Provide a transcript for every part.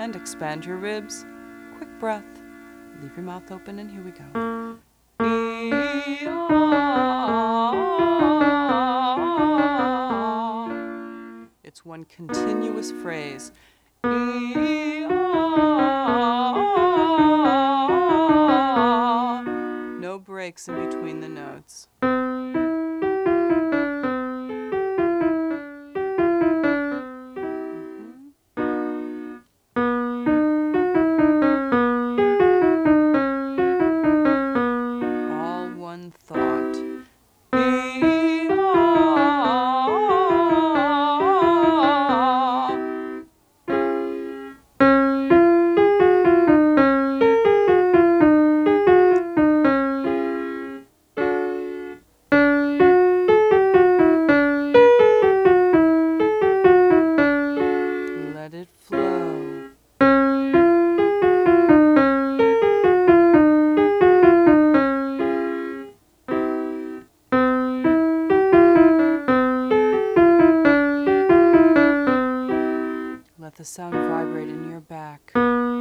and expand your ribs. Quick breath. Leave your mouth open, and here we go. It's one continuous phrase. No breaks in between the notes. All one thought. Let it flow. Let the sound vibrate in your back.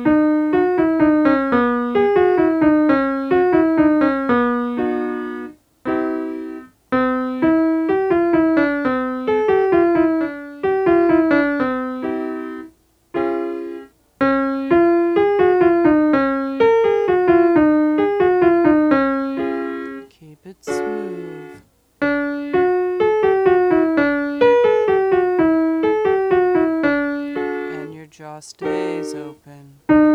Keep it smooth. And your jaw stays open.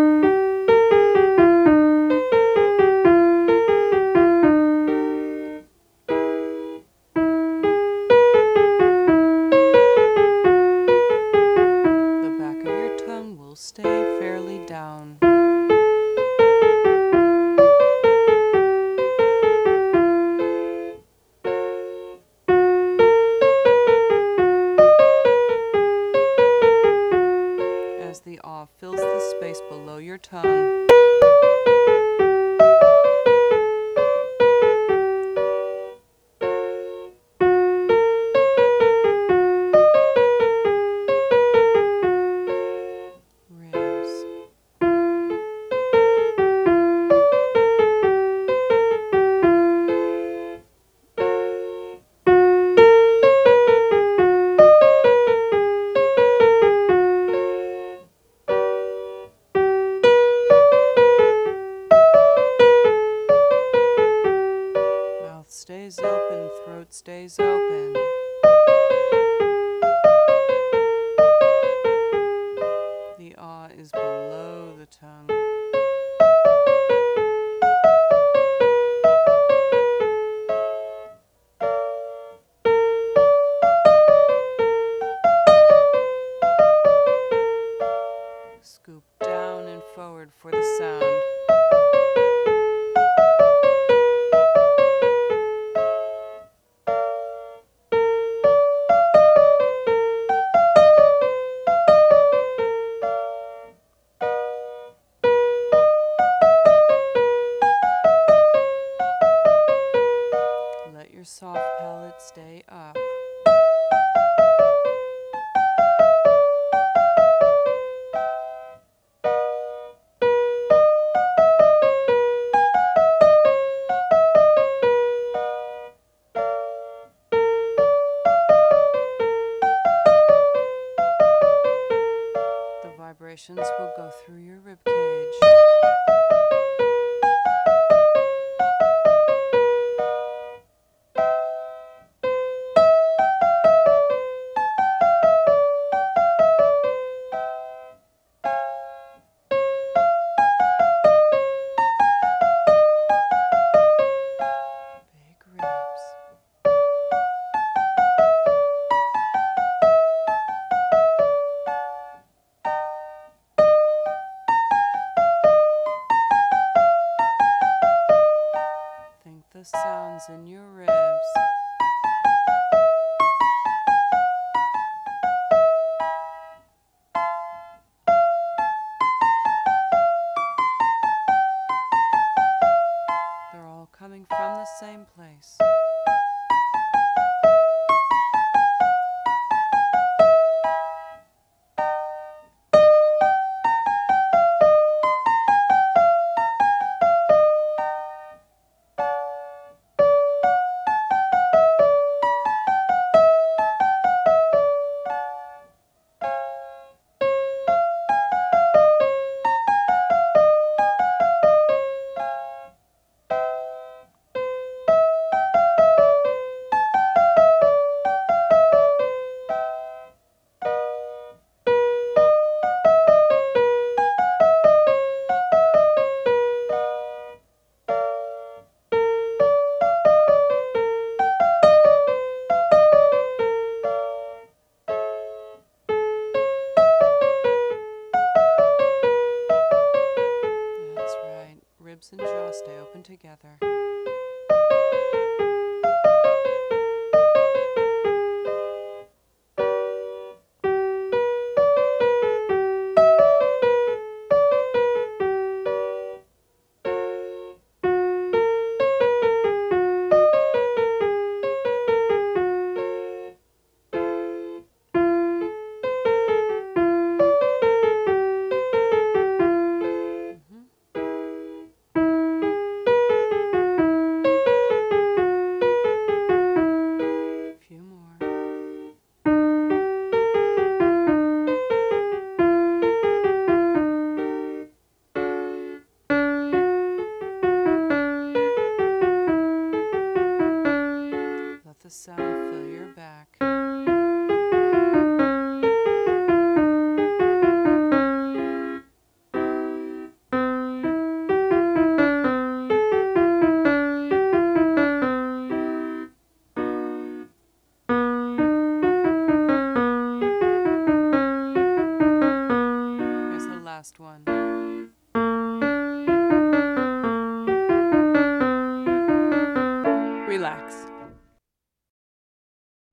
The back of your tongue will stay fairly down. As the ah fills the space below your tongue. Ribs. Mouth stays open, throat stays open. The ah is below the tongue. Scoop down and forward for the sound. Let your soft palate stay up. The vibrations will go through your rib cage. Big ribs. Think the sounds in your ribs. They're all coming from the same place. together. Few more. Let the sound fill your back. Here's the last one. Relax.